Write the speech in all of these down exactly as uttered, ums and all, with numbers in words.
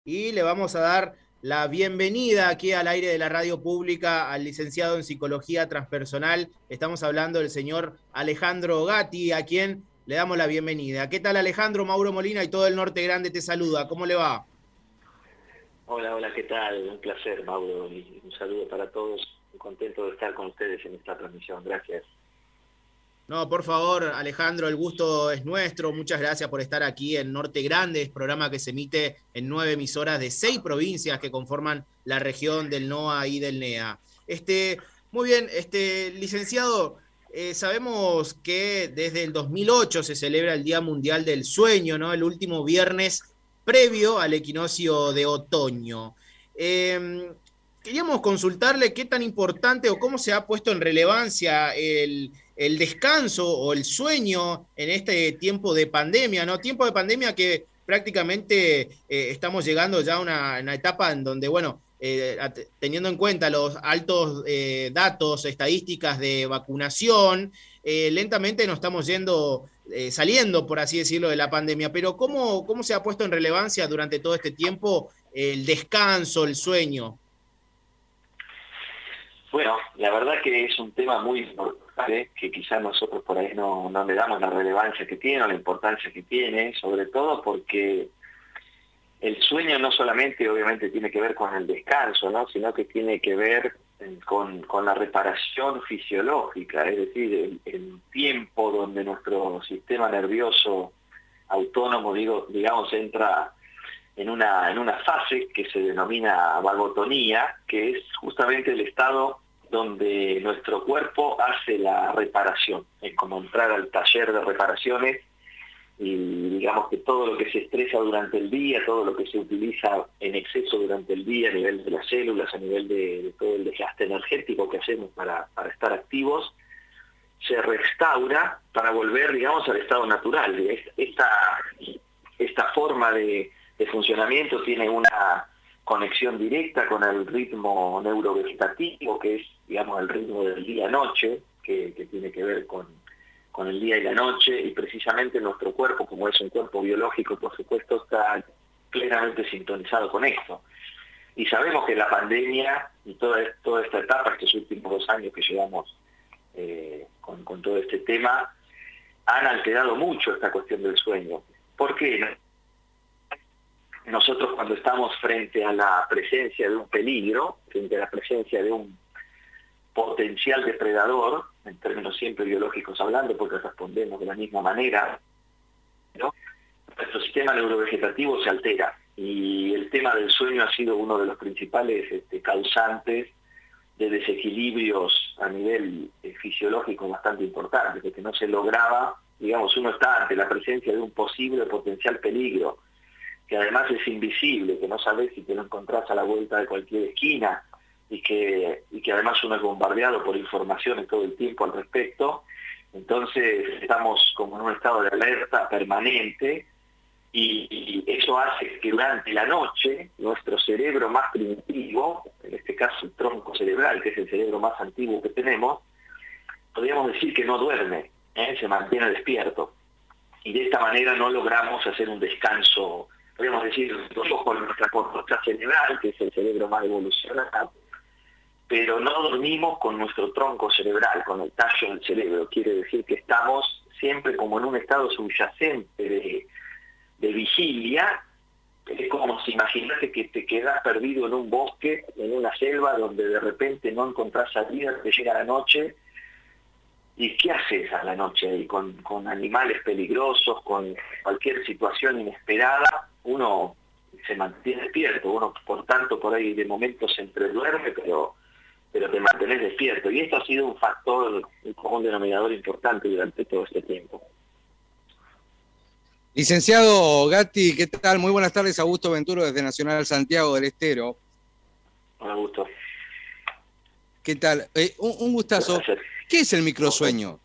y le vamos a dar la bienvenida aquí al aire de la radio pública al licenciado en Psicología Transpersonal. Estamos hablando del señor Alejandro Gatti, a quien le damos la bienvenida. ¿Qué tal, Alejandro? Mauro Molina y todo el Norte Grande te saluda. ¿Cómo le va? Hola, hola, ¿qué tal? Un placer, Mauro, y un saludo para todos. Muy contento de estar con ustedes en esta transmisión. Gracias. No, por favor, Alejandro, el gusto es nuestro. Muchas gracias por estar aquí en Norte Grande, es programa que se emite en nueve emisoras de seis provincias que conforman la región del NOA y del NEA. Este, muy bien, este, licenciado, eh, sabemos que desde el dos mil ocho se celebra el Día Mundial del Sueño, ¿no? El último viernes previo al equinoccio de otoño. Eh, Queríamos consultarle qué tan importante o cómo se ha puesto en relevancia el, el descanso o el sueño en este tiempo de pandemia, ¿no? Tiempo de pandemia que prácticamente eh, estamos llegando ya a una, una etapa en donde, bueno, eh, teniendo en cuenta los altos eh, datos, estadísticas de vacunación, eh, lentamente nos estamos yendo, eh, saliendo, por así decirlo, de la pandemia. Pero ¿cómo, cómo se ha puesto en relevancia durante todo este tiempo el descanso, el sueño? Bueno, la verdad que es un tema muy importante, que quizás nosotros por ahí no, no le damos la relevancia que tiene o la importancia que tiene, sobre todo porque el sueño no solamente obviamente tiene que ver con el descanso, ¿no? Sino que tiene que ver con, con la reparación fisiológica, es decir, el, el tiempo donde nuestro sistema nervioso autónomo, digo, digamos, entra en una, en una fase que se denomina vagotonía, que es justamente el estado donde nuestro cuerpo hace la reparación. Es como entrar al taller de reparaciones y digamos que todo lo que se estresa durante el día, todo lo que se utiliza en exceso durante el día a nivel de las células, a nivel de, de todo el desgaste energético que hacemos para, para estar activos, se restaura para volver, digamos, al estado natural. Esta, esta forma de de funcionamiento tiene una conexión directa con el ritmo neurovegetativo, que es, digamos, el ritmo del día-noche, que, que tiene que ver con, con el día y la noche, y precisamente nuestro cuerpo, como es un cuerpo biológico, por supuesto, está plenamente sintonizado con esto. Y sabemos que la pandemia y toda, toda esta etapa, estos últimos dos años que llevamos eh, con, con todo este tema, han alterado mucho esta cuestión del sueño. ¿Por qué? Nosotros cuando estamos frente a la presencia de un peligro, frente a la presencia de un potencial depredador, en términos siempre biológicos hablando, porque respondemos de la misma manera, ¿no? Nuestro sistema neurovegetativo se altera y el tema del sueño ha sido uno de los principales este, causantes de desequilibrios a nivel eh, fisiológico bastante importantes, porque no se lograba, digamos, uno está ante la presencia de un posible potencial peligro, que además es invisible, que no sabes si te lo encontrás a la vuelta de cualquier esquina, y que, y que además uno es bombardeado por informaciones todo el tiempo al respecto. Entonces estamos como en un estado de alerta permanente, y, y eso hace que durante la noche nuestro cerebro más primitivo, en este caso el tronco cerebral, que es el cerebro más antiguo que tenemos, podríamos decir que no duerme, ¿eh? Se mantiene despierto. Y de esta manera no logramos hacer un descanso, podríamos decir, con nuestra corteza cerebral, que es el cerebro más evolucionado, pero no dormimos con nuestro tronco cerebral, con el tallo del cerebro. Quiere decir que estamos siempre como en un estado subyacente de, de vigilia. Es como si imagínate que te quedas perdido en un bosque, en una selva, donde de repente no encontrás salida, te llega la noche. ¿Y qué haces a la noche ahí? Con, con animales peligrosos, con cualquier situación inesperada, uno se mantiene despierto, uno por tanto por ahí de momento se entreduerme, pero, pero te mantenés despierto. Y esto ha sido un factor, un común denominador importante durante todo este tiempo. Licenciado Gatti, ¿qué tal? Muy buenas tardes, Augusto Venturo desde Nacional Santiago del Estero. Hola, Augusto. ¿Qué tal? Eh, un, un gustazo. ¿Qué es el microsueño?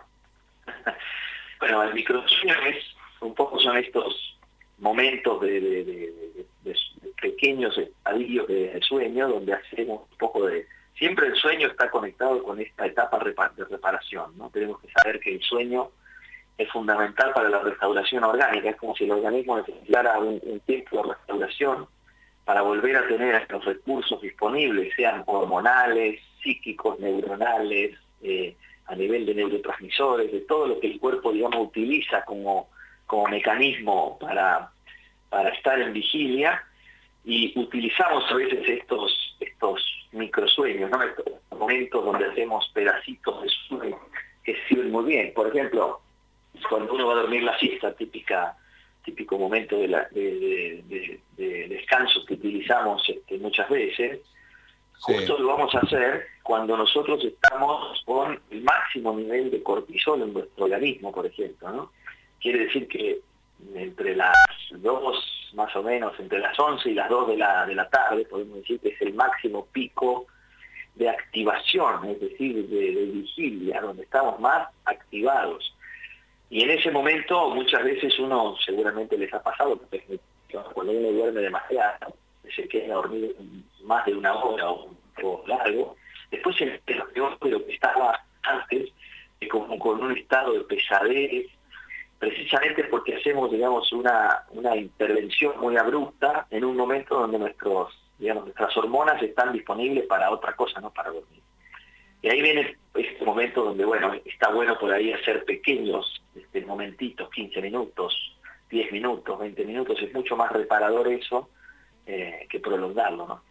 Bueno, el microsueño es, un poco son estos momentos de, de, de, de, de pequeños estadios de sueño, donde hacemos un poco de... Siempre el sueño está conectado con esta etapa de reparación, ¿no? Tenemos que saber que el sueño es fundamental para la restauración orgánica, es como si el organismo necesitara un, un tiempo de restauración para volver a tener los recursos disponibles, sean hormonales, psíquicos, neuronales, eh, a nivel de neurotransmisores, de todo lo que el cuerpo, digamos, utiliza como, como mecanismo para, para estar en vigilia, y utilizamos a veces estos, estos microsueños, ¿no? Estos momentos donde hacemos pedacitos de sueño que sirven muy bien. Por ejemplo, cuando uno va a dormir la siesta, típica, típico momento de, la, de, de, de, de descanso que utilizamos este, muchas veces, sí. Justo lo vamos a hacer cuando nosotros estamos con el máximo nivel de cortisol en nuestro organismo, por ejemplo, ¿no? Quiere decir que entre las dos, más o menos, entre las once y las dos de la, de la tarde, podemos decir que es el máximo pico de activación, es decir, de, de vigilia, donde estamos más activados. Y en ese momento muchas veces uno, seguramente les ha pasado, porque cuando uno duerme demasiado, se queda dormido más de una hora o un poco largo, después se enteró de lo que estaba antes, como con un estado de pesadez, precisamente porque hacemos, digamos, una, una intervención muy abrupta en un momento donde nuestros, digamos, nuestras hormonas están disponibles para otra cosa, no para dormir. Y ahí viene este momento donde, bueno, está bueno por ahí hacer pequeños este, momentitos, quince minutos, diez minutos, veinte minutos, es mucho más reparador eso eh, que prolongarlo, ¿no?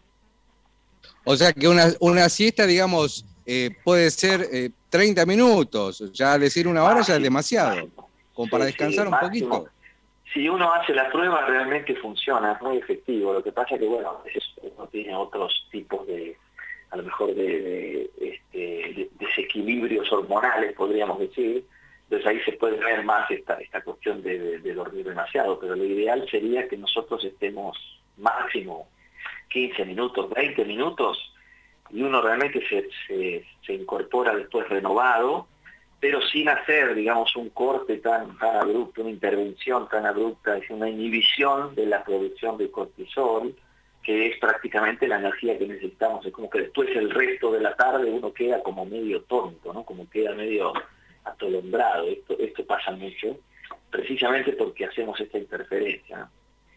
O sea que una, una siesta, digamos, eh, puede ser eh, treinta minutos, ya decir una hora máximo, ya es demasiado, máximo. Como para sí, descansar sí, un máximo. Poquito. Si uno hace la prueba realmente funciona, es muy efectivo, lo que pasa es que, bueno, a veces uno tiene otros tipos de, a lo mejor de, de, este, de desequilibrios hormonales, podríamos decir, entonces ahí se puede ver más esta, esta cuestión de, de, de dormir demasiado, pero lo ideal sería que nosotros estemos máximo quince minutos, veinte minutos, y uno realmente se, se, se incorpora después renovado, pero sin hacer, digamos, un corte tan, tan abrupto, una intervención tan abrupta, es una inhibición de la producción de cortisol, que es prácticamente la energía que necesitamos. Es como que después el resto de la tarde uno queda como medio tonto, ¿no? Como queda medio atolondrado. Esto, esto pasa mucho, precisamente porque hacemos esta interferencia, ¿no?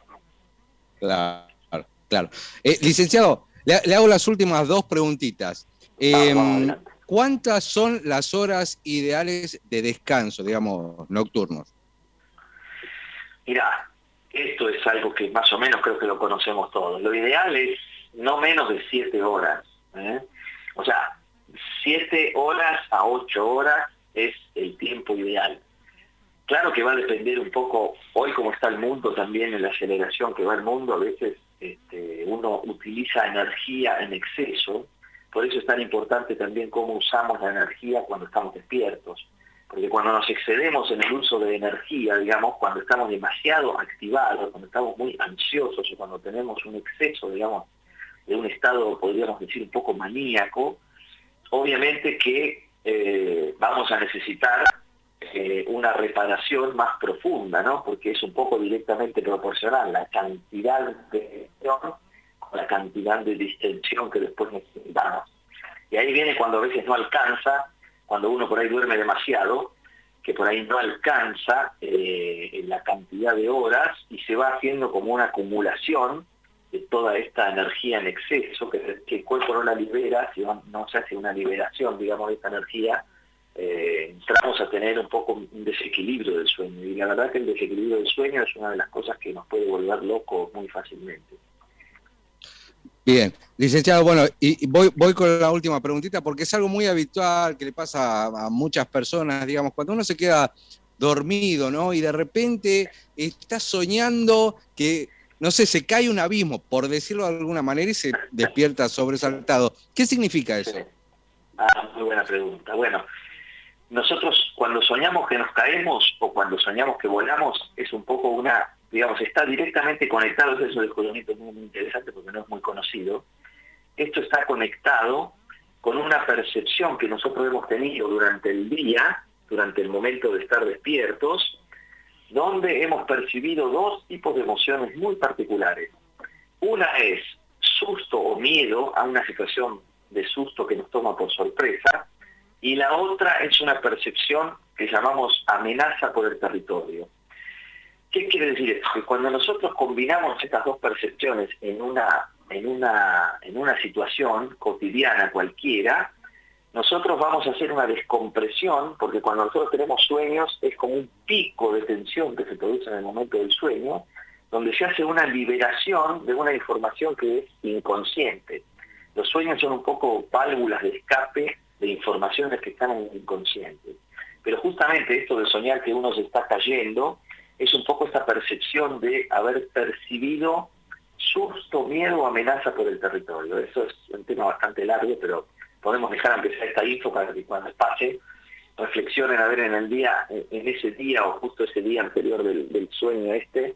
Claro, claro. Eh, licenciado, le, le hago las últimas dos preguntitas. Eh, ah, ¿Cuántas son las horas ideales de descanso, digamos, nocturnos? Mirá, esto es algo que más o menos creo que lo conocemos todos. Lo ideal es no menos de siete horas. ¿eh? O sea, siete horas a ocho horas es el tiempo ideal. Claro que va a depender un poco, hoy como está el mundo también, en la aceleración que va el mundo, a veces este, uno utiliza energía en exceso. Por eso es tan importante también cómo usamos la energía cuando estamos despiertos. Porque cuando nos excedemos en el uso de energía, digamos, cuando estamos demasiado activados, cuando estamos muy ansiosos o cuando tenemos un exceso, digamos, de un estado, podríamos decir, un poco maníaco, obviamente que eh, vamos a necesitar eh, una reparación más profunda, ¿no? Porque es un poco directamente proporcional la cantidad de con la cantidad de distensión que después necesitamos. Y ahí viene cuando a veces no alcanza, cuando uno por ahí duerme demasiado, que por ahí no alcanza eh, la cantidad de horas y se va haciendo como una acumulación de toda esta energía en exceso, que, que el cuerpo no la libera, si no, no se hace una liberación, digamos, de esta energía, eh, entramos a tener un poco un desequilibrio del sueño. Y la verdad que el desequilibrio del sueño es una de las cosas que nos puede volver locos muy fácilmente. Bien, licenciado, bueno, y voy, voy con la última preguntita porque es algo muy habitual que le pasa a, a muchas personas, digamos, cuando uno se queda dormido, ¿no? Y de repente está soñando que, no sé, se cae un abismo, por decirlo de alguna manera, y se despierta sobresaltado. ¿Qué significa eso? Sí. Ah, muy buena pregunta. Bueno, nosotros cuando soñamos que nos caemos o cuando soñamos que volamos, es un poco una... digamos, está directamente conectado, es eso del descubrimiento muy, muy interesante porque no es muy conocido. Esto está conectado con una percepción que nosotros hemos tenido durante el día, durante el momento de estar despiertos, donde hemos percibido dos tipos de emociones muy particulares. Una es susto o miedo a una situación de susto que nos toma por sorpresa, y la otra es una percepción que llamamos amenaza por el territorio. ¿Qué quiere decir esto? Que cuando nosotros combinamos estas dos percepciones en una, en una, en una situación cotidiana cualquiera, nosotros vamos a hacer una descompresión, porque cuando nosotros tenemos sueños es como un pico de tensión que se produce en el momento del sueño, donde se hace una liberación de una información que es inconsciente. Los sueños son un poco válvulas de escape de informaciones que están en el inconsciente. Pero justamente esto de soñar que uno se está cayendo es un poco esta percepción de haber percibido susto, miedo o amenaza por el territorio. Eso es un tema bastante largo, pero podemos dejar aunque sea esta info para que cuando pase reflexionen a ver en el día, en ese día o justo ese día anterior del, del sueño este,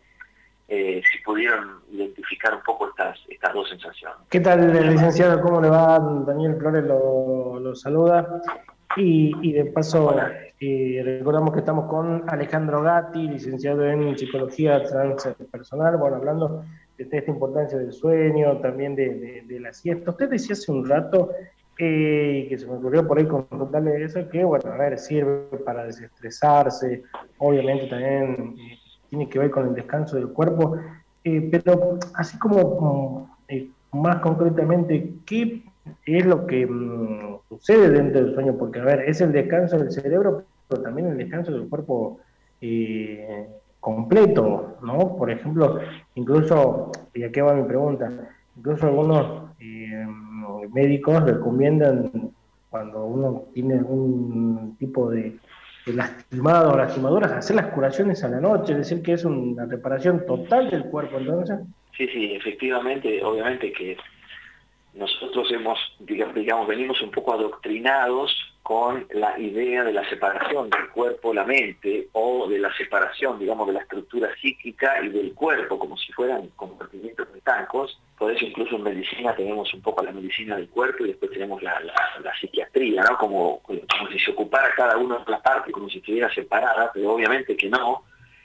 Eh, si pudieron identificar un poco estas, estas dos sensaciones. ¿Qué tal, licenciado? ¿Cómo le va? Daniel Flores lo, lo saluda. Y, y de paso, eh, recordamos que estamos con Alejandro Gatti, licenciado en Psicología Transpersonal, bueno, hablando de esta importancia del sueño, también de, de, de la siesta. Usted decía hace un rato, eh, que se me ocurrió por ahí contarle eso, que, bueno, a ver, sirve para desestresarse, obviamente también... Eh, tiene que ver con el descanso del cuerpo, eh, pero así como eh, más concretamente, ¿qué es lo que mm, sucede dentro del sueño? Porque, a ver, es el descanso del cerebro, pero también el descanso del cuerpo eh, completo, ¿no? Por ejemplo, incluso, y aquí va mi pregunta, incluso algunos eh, médicos recomiendan cuando uno tiene algún tipo de lastimado o lastimaduras, hacer las curaciones a la noche, es decir, que es una reparación total del cuerpo, entonces. Sí, sí, efectivamente, obviamente que nosotros hemos, digamos, venimos un poco adoctrinados con la idea de la separación del cuerpo-la-mente o de la separación, digamos, de la estructura psíquica y del cuerpo, como si fueran compartimientos mecánicos. Por eso incluso en medicina tenemos un poco la medicina del cuerpo y después tenemos la, la, la psiquiatría, ¿no? Como, como si se ocupara cada uno de la parte, como si estuviera separada, pero obviamente que no.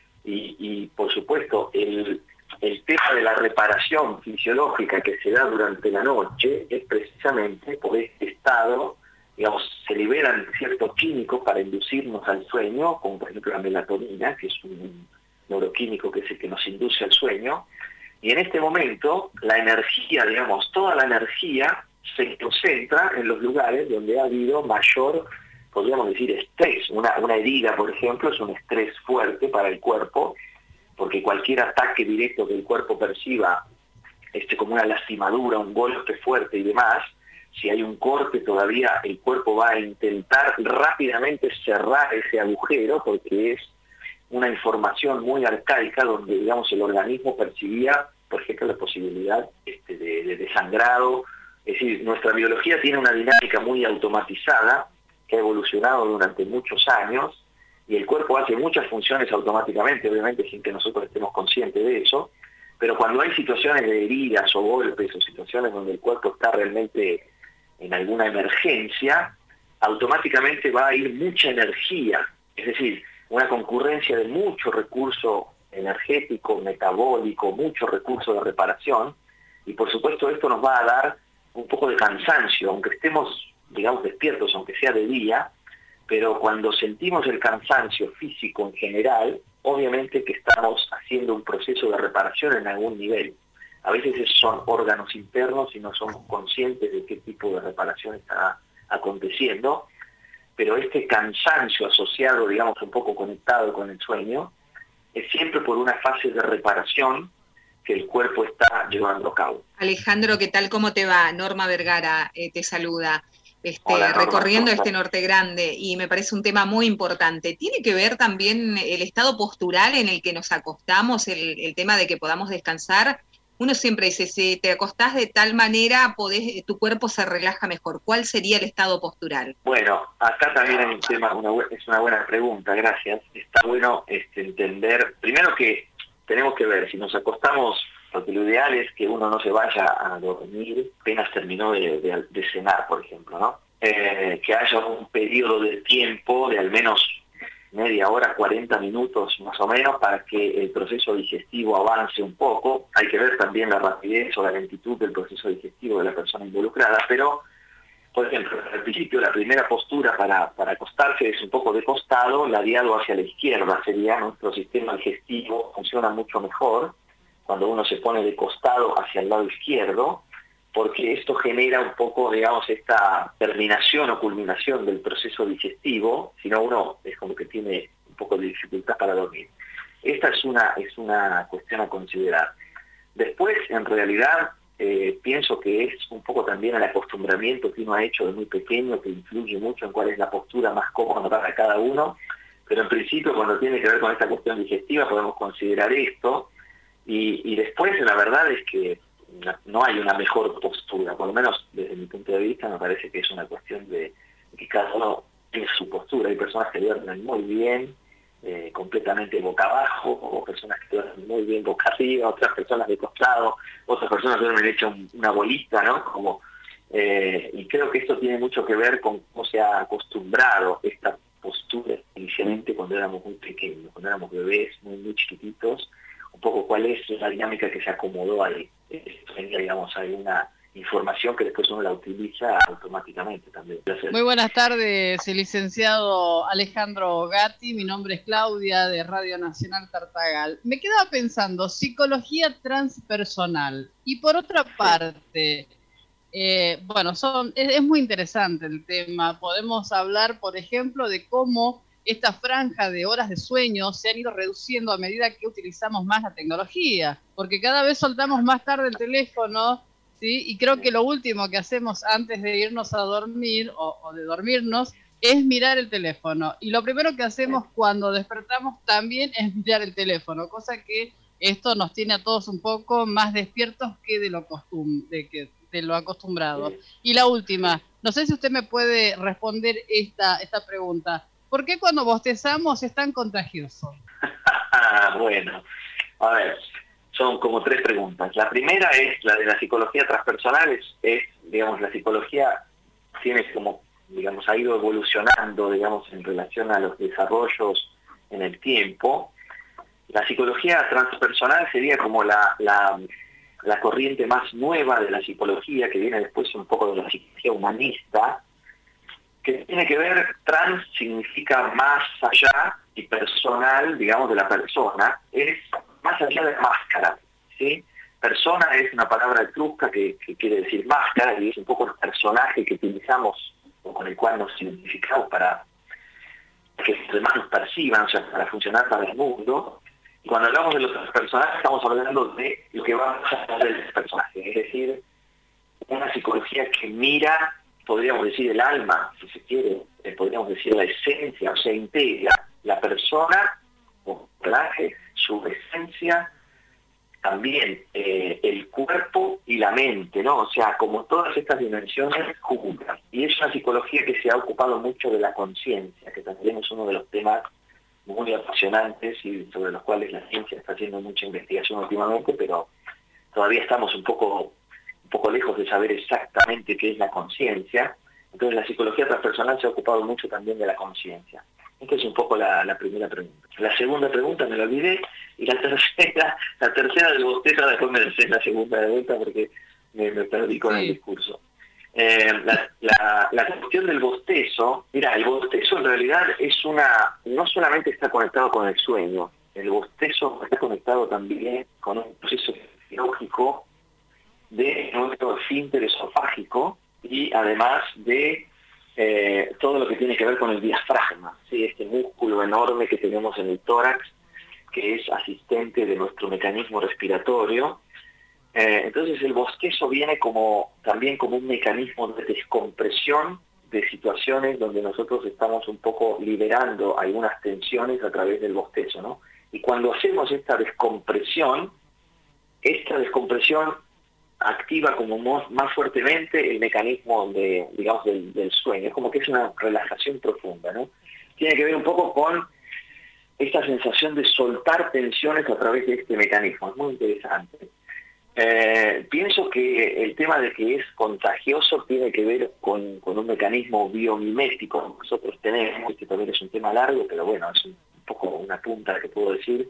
Y, y por supuesto, el, el tema de la reparación fisiológica que se da durante la noche es precisamente por este estado, digamos, se liberan ciertos químicos para inducirnos al sueño, como por ejemplo la melatonina, que es un neuroquímico que es el que nos induce al sueño, y en este momento la energía, digamos, toda la energía se concentra en los lugares donde ha habido mayor, podríamos decir, estrés. Una, una herida, por ejemplo, es un estrés fuerte para el cuerpo, porque cualquier ataque directo que el cuerpo perciba, este, como una lastimadura, un golpe fuerte y demás, si hay un corte todavía el cuerpo va a intentar rápidamente cerrar ese agujero porque es una información muy arcaica donde, digamos, el organismo percibía, por ejemplo, la posibilidad este, de, de desangrado. Es decir, nuestra biología tiene una dinámica muy automatizada que ha evolucionado durante muchos años y el cuerpo hace muchas funciones automáticamente, obviamente sin que nosotros estemos conscientes de eso, pero cuando hay situaciones de heridas o golpes o situaciones donde el cuerpo está realmente en alguna emergencia, automáticamente va a ir mucha energía, es decir, una concurrencia de mucho recurso energético, metabólico, mucho recurso de reparación, y por supuesto esto nos va a dar un poco de cansancio, aunque estemos, digamos, despiertos, aunque sea de día, pero cuando sentimos el cansancio físico en general, obviamente que estamos haciendo un proceso de reparación en algún nivel. A veces son órganos internos y no somos conscientes de qué tipo de reparación está aconteciendo, pero este cansancio asociado, digamos, un poco conectado con el sueño, es siempre por una fase de reparación que el cuerpo está llevando a cabo. Alejandro, ¿qué tal? ¿Cómo te va? Norma Vergara eh, te saluda. Este, Hola, Norma, recorriendo este norte grande, y me parece un tema muy importante. ¿Tiene que ver también el estado postural en el que nos acostamos, el, el tema de que podamos descansar? Uno siempre dice, si te acostás de tal manera, podés, tu cuerpo se relaja mejor. ¿Cuál sería el estado postural? Bueno, acá también hay un tema, una, es una buena pregunta, gracias. Está bueno este, entender, primero que tenemos que ver, si nos acostamos, porque lo ideal es que uno no se vaya a dormir apenas terminó de, de, de cenar, por ejemplo, ¿no? Eh, que haya un periodo de tiempo de al menos media hora, cuarenta minutos más o menos, para que el proceso digestivo avance un poco. Hay que ver también la rapidez o la lentitud del proceso digestivo de la persona involucrada, pero por ejemplo, al principio la primera postura para, para acostarse es un poco de costado, ladeado hacia la izquierda sería. Nuestro sistema digestivo funciona mucho mejor cuando uno se pone de costado hacia el lado izquierdo, porque esto genera un poco, digamos, esta terminación o culminación del proceso digestivo, si no uno es como que tiene un poco de dificultad para dormir. Esta es una, es una cuestión a considerar. Después, en realidad, eh, pienso que es un poco también el acostumbramiento que uno ha hecho de muy pequeño, que influye mucho en cuál es la postura más cómoda para cada uno, pero en principio cuando tiene que ver con esta cuestión digestiva podemos considerar esto, y, y después la verdad es que no hay una mejor postura, por lo menos desde mi punto de vista me parece que es una cuestión de, de que cada uno tiene su postura. Hay personas que duermen muy bien, eh, completamente boca abajo, o personas que duermen muy bien boca arriba, otras personas de costado, otras personas duermen hecho una bolita, ¿no? Como, eh, y creo que esto tiene mucho que ver con cómo se ha acostumbrado esta postura inicialmente cuando éramos muy pequeños, cuando éramos bebés muy, muy chiquititos, un poco cuál es la dinámica que se acomodó ahí. Esto, digamos, hay una información que después uno la utiliza automáticamente también. Muy buenas tardes, licenciado Alejandro Gatti. Mi nombre es Claudia, de Radio Nacional Tartagal. Me quedaba pensando, psicología transpersonal. Y por otra parte, eh, bueno, son, es, es muy interesante el tema. Podemos hablar, por ejemplo, de cómo esta franja de horas de sueño se han ido reduciendo a medida que utilizamos más la tecnología, porque cada vez soltamos más tarde el teléfono, ¿sí? Y creo que lo último que hacemos antes de irnos a dormir o, o de dormirnos es mirar el teléfono. Y lo primero que hacemos cuando despertamos también es mirar el teléfono, cosa que esto nos tiene a todos un poco más despiertos que de lo, costum de, que, de lo acostumbrado. Y la última, no sé si usted me puede responder esta, esta pregunta. ¿Por qué cuando bostezamos es tan contagioso? Bueno, a ver, son como tres preguntas. La primera es la de la psicología transpersonal, es, es digamos, la psicología tiene como, digamos, ha ido evolucionando, digamos, en relación a los desarrollos en el tiempo. La psicología transpersonal sería como la, la, la corriente más nueva de la psicología, que viene después un poco de la psicología humanista, que tiene que ver, trans significa más allá y personal, digamos, de la persona, es más allá de la máscara, ¿sí? Persona es una palabra etrusca que, que quiere decir máscara, y es un poco el personaje que utilizamos o con el cual nos identificamos para que los demás nos perciban, o sea, para funcionar para el mundo. Y cuando hablamos de los personajes estamos hablando de lo que va más allá del personaje, es decir, una psicología que mira, podríamos decir el alma, si se quiere, eh, podríamos decir la esencia, o sea, integra la persona, o personaje, su esencia, también eh, el cuerpo y la mente, ¿no? O sea, como todas estas dimensiones juntas. Y es una psicología que se ha ocupado mucho de la conciencia, que también es uno de los temas muy apasionantes y sobre los cuales la ciencia está haciendo mucha investigación últimamente, pero todavía estamos un poco un poco lejos de saber exactamente qué es la conciencia. Entonces la psicología transpersonal se ha ocupado mucho también de la conciencia. Esta es un poco la, la primera pregunta. La segunda pregunta me la olvidé, y la tercera, la tercera del bostezo, después me decís la segunda de vuelta porque me, me perdí con sí. el discurso. Eh, la, la, la cuestión del bostezo, mira, el bostezo en realidad es una, no solamente está conectado con el sueño, el bostezo está conectado también con un proceso fisiológico de nuestro esfínter esofágico y además de eh, todo lo que tiene que ver con el diafragma, ¿sí? Este músculo enorme que tenemos en el tórax, que es asistente de nuestro mecanismo respiratorio. Eh, entonces el bostezo viene como también como un mecanismo de descompresión de situaciones donde nosotros estamos un poco liberando algunas tensiones a través del bostezo, ¿no? Y cuando hacemos esta descompresión, esta descompresión activa como más fuertemente el mecanismo de, digamos, del, del sueño. Es como que es una relajación profunda, ¿no? Tiene que ver un poco con esta sensación de soltar tensiones a través de este mecanismo. Es muy interesante. Eh, pienso que el tema de que es contagioso tiene que ver con, con un mecanismo biomimético que nosotros tenemos, que también es un tema largo, pero bueno, es un, un poco una punta que puedo decir.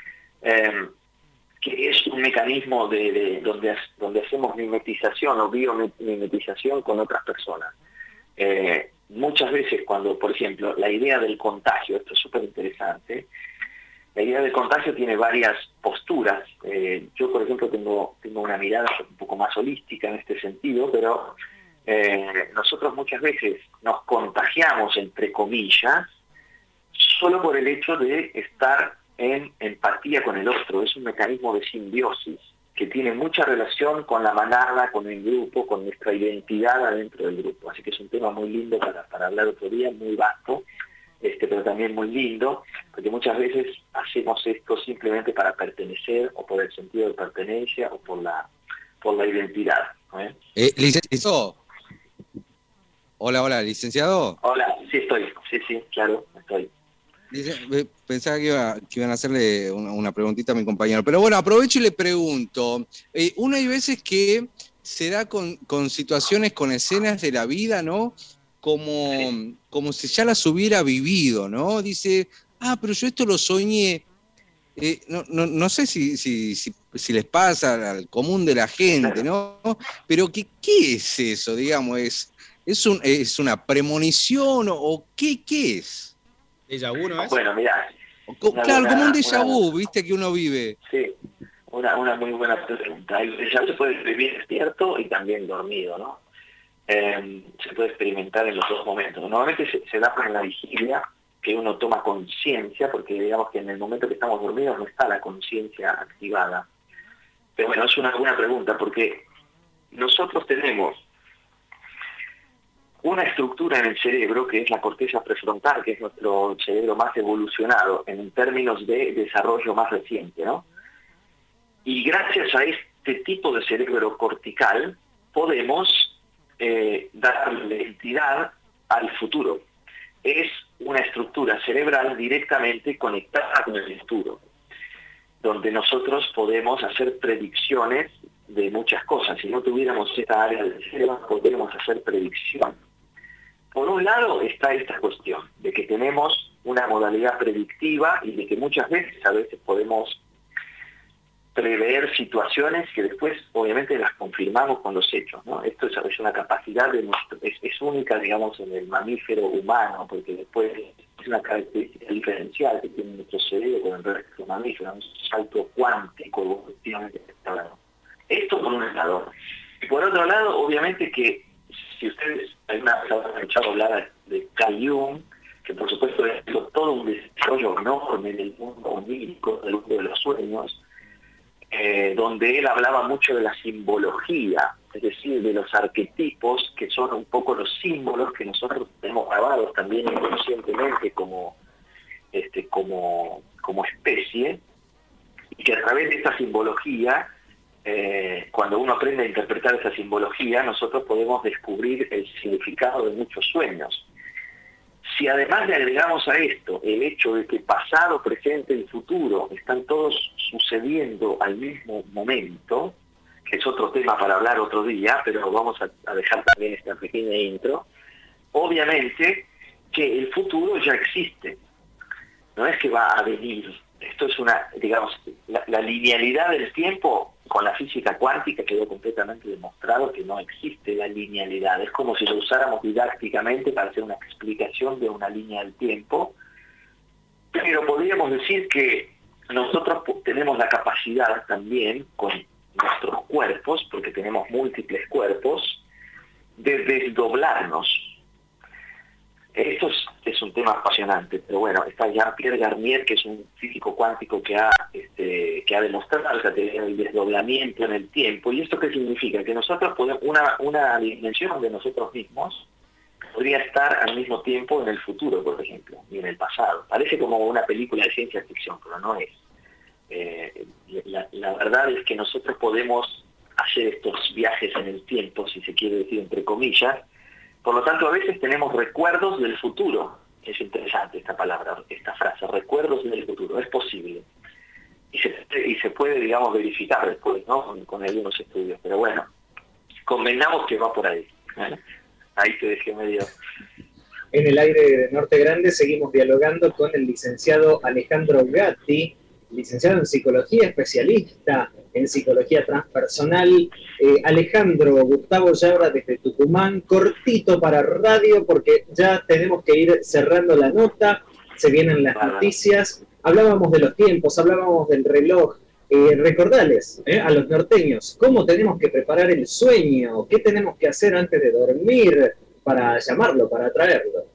Eh, que es un mecanismo de, de donde, donde hacemos mimetización o biomimetización con otras personas. Eh, muchas veces cuando, por ejemplo, la idea del contagio, esto es súper interesante, la idea del contagio tiene varias posturas. Eh, yo, por ejemplo, tengo, tengo una mirada un poco más holística en este sentido, pero eh, nosotros muchas veces nos contagiamos, entre comillas, solo por el hecho de estar en empatía con el otro. Es un mecanismo de simbiosis que tiene mucha relación con la manada, con el grupo, con nuestra identidad adentro del grupo. Así que es un tema muy lindo para, para hablar otro día, muy vasto, este, pero también muy lindo, porque muchas veces hacemos esto simplemente para pertenecer, o por el sentido de pertenencia, o por la, por la identidad. ¿eh? Eh, licenciado. Hola, hola, licenciado. Hola, sí estoy, sí, sí, claro, estoy. Pensaba que, iba, que iban a hacerle una, una preguntita a mi compañero. Pero bueno, aprovecho y le pregunto. Eh, uno hay veces que se da con, con situaciones, con escenas de la vida, ¿no? Como, como si ya las hubiera vivido, ¿no? Dice, ah, pero yo esto lo soñé. Eh, no, no, no sé si, si, si, si les pasa al común de la gente, ¿no? Pero ¿qué, qué es eso, digamos? ¿Es, es, un, es una premonición o, o qué, qué es? ¿Déjà vu no es? Bueno, mirá. Claro, buena, como un déjà vu, una, viste, que uno vive. Sí, una, una muy buena pregunta. El déjà vu se puede vivir despierto y también dormido, ¿no? Eh, se puede experimentar en los dos momentos. Normalmente se, se da en la vigilia, que uno toma conciencia, porque digamos que en el momento que estamos dormidos no está la conciencia activada. Pero bueno, es una buena pregunta, porque nosotros tenemos una estructura en el cerebro, que es la corteza prefrontal, que es nuestro cerebro más evolucionado en términos de desarrollo más reciente, ¿no? Y gracias a este tipo de cerebro cortical podemos eh, darle entidad al futuro. Es una estructura cerebral directamente conectada con el futuro, donde nosotros podemos hacer predicciones de muchas cosas. Si no tuviéramos esta área del cerebro, podríamos hacer predicción. Por un lado está esta cuestión de que tenemos una modalidad predictiva y de que muchas veces a veces podemos prever situaciones que después obviamente las confirmamos con los hechos, ¿no? Esto es, es una capacidad de nuestro, es, es única, digamos, en el mamífero humano, porque después es una característica diferencial que tiene nuestro cerebro con el resto de los mamíferos, un salto cuántico evolutivamente hablando. Esto por un lado. Y por otro lado, obviamente que si ustedes alguna vez habrán escuchado hablar de Carl Jung, que por supuesto es todo un desarrollo enorme del mundo onírico, del mundo de los sueños, eh, donde él hablaba mucho de la simbología, es decir, de los arquetipos, que son un poco los símbolos que nosotros tenemos grabados también inconscientemente como, este, como, como especie, y que a través de esta simbología, Eh, cuando uno aprende a interpretar esa simbología, nosotros podemos descubrir el significado de muchos sueños. Si además le agregamos a esto el hecho de que pasado, presente y futuro están todos sucediendo al mismo momento, que es otro tema para hablar otro día, pero vamos a, a dejar también esta pequeña intro, obviamente que el futuro ya existe, no es que va a venir. Esto es una, digamos, la, la linealidad del tiempo. Con la física cuántica quedó completamente demostrado que no existe la linealidad. Es como si lo usáramos didácticamente para hacer una explicación de una línea del tiempo. Pero podríamos decir que nosotros tenemos la capacidad también, con nuestros cuerpos, porque tenemos múltiples cuerpos, de desdoblarnos. Esto es, es un tema apasionante, pero bueno, está Jean-Pierre Garnier, que es un físico cuántico que ha, este, que ha demostrado la teoría del desdoblamiento en el tiempo. ¿Y esto qué significa? Que nosotros podemos, una, una dimensión de nosotros mismos podría estar al mismo tiempo en el futuro, por ejemplo, y en el pasado. Parece como una película de ciencia ficción, pero no es. Eh, la, la verdad es que nosotros podemos hacer estos viajes en el tiempo, si se quiere decir entre comillas. Por lo tanto, a veces tenemos recuerdos del futuro. Es interesante esta palabra, esta frase, recuerdos del futuro. Es posible. Y se, y se puede, digamos, verificar después, ¿no? Con, con algunos estudios. Pero bueno, convengamos que va por ahí. ¿eh? Ahí te dejé medio... En el aire de Norte Grande seguimos dialogando con el licenciado Alejandro Gatti, licenciado en psicología, especialista en psicología transpersonal. Eh, Alejandro Gustavo Yabra desde Tucumán, cortito para radio porque ya tenemos que ir cerrando la nota, se vienen las noticias. Hablábamos de los tiempos, hablábamos del reloj. Eh, recordales eh, a los norteños cómo tenemos que preparar el sueño, qué tenemos que hacer antes de dormir para llamarlo, para atraerlo.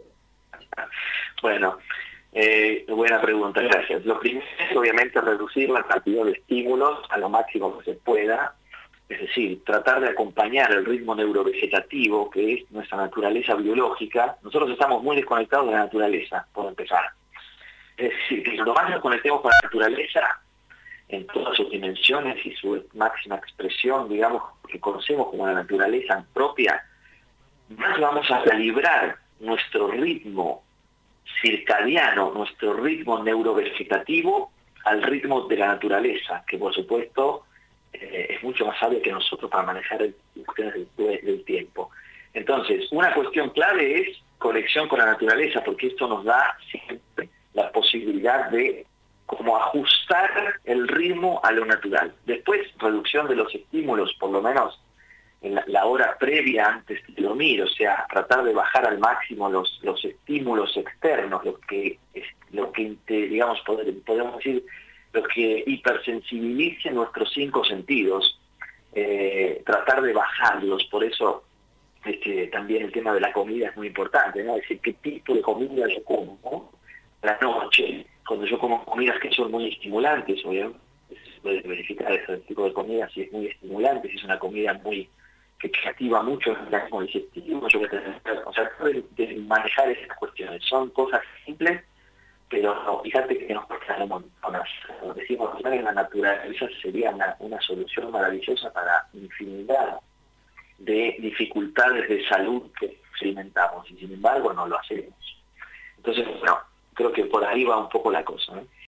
Bueno, eh, buena pregunta, gracias. Lo primero es obviamente reducir la cantidad de estímulos a lo máximo que se pueda, es decir, tratar de acompañar el ritmo neurovegetativo, que es nuestra naturaleza biológica. Nosotros estamos muy desconectados de la naturaleza, por empezar. Es decir, que lo más nos conectemos con la naturaleza, en todas sus dimensiones y su máxima expresión, digamos, que conocemos como la naturaleza propia, más vamos a calibrar nuestro ritmo circadiano, nuestro ritmo neurovegetativo al ritmo de la naturaleza, que por supuesto eh, es mucho más sabio que nosotros para manejar el, cuestiones del, del tiempo. Entonces, una cuestión clave es conexión con la naturaleza, porque esto nos da siempre la posibilidad de como ajustar el ritmo a lo natural. Después, reducción de los estímulos, por lo menos en la, la hora previa antes de dormir, o sea, tratar de bajar al máximo los, los estímulos externos, lo que, es, lo que digamos, poder, podemos decir, lo que hipersensibilice nuestros cinco sentidos, eh, tratar de bajarlos. Por eso este, también el tema de la comida es muy importante, ¿no? Es decir, qué tipo de comida yo como, ¿no? La noche, cuando yo como comidas que son muy estimulantes, obviamente, se puede verificar ese tipo de comida si es muy estimulante, si es una comida muy que activa mucho el mecanismo digestivo, yo voy a tener, o sea, de, de manejar esas cuestiones. Son cosas simples, pero no, fíjate que nos cuesta un montón. Como decimos, en la naturaleza sería una, una solución maravillosa para infinidad de dificultades de salud que experimentamos, y sin embargo no lo hacemos. Entonces, bueno, creo que por ahí va un poco la cosa, ¿no?